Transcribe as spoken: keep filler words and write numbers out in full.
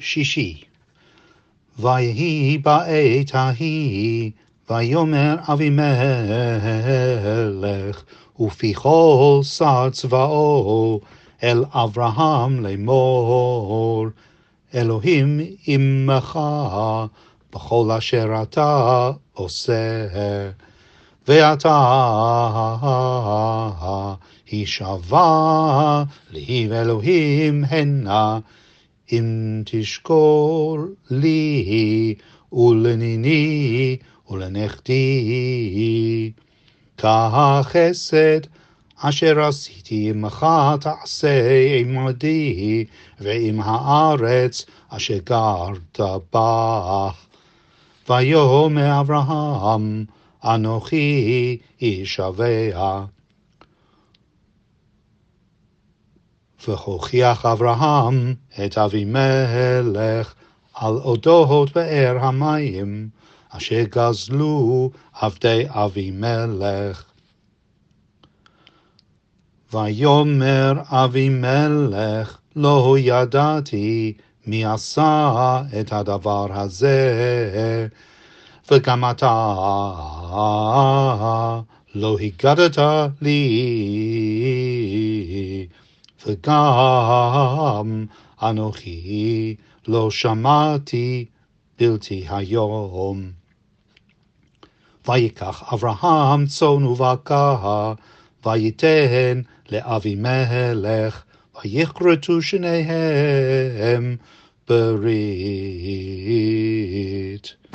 שישי. ויהי בעת ההיא, ויאמר אבימלך, ופי כל שר צבאו, אל אברהם לאמור, אלוהים עמך בכל אשר אתה עושה, ואתה הישבע לי אלוהים הנה, אם תשקול לי ולניני ולנכדי, כחסד אשר עשיתי עמך תעשה עמדי, ועם הארץ אשר גרת בה. ויאמר אברהם, אנוכי אשבע. והוכיח אברהם את אבימלך על אודות באר המים, אשר גזלו עבדי אבימלך. ויאמר אבימלך, לא ידעתי מי עשה את הדבר הזה, וגם אתה לא הגדת לי, וגם אנוכי לא שמעתי בלתי היום. ויקח אברהם צאן ובקר, ויתן לאבימלך, ויכרתו שניהם ברית.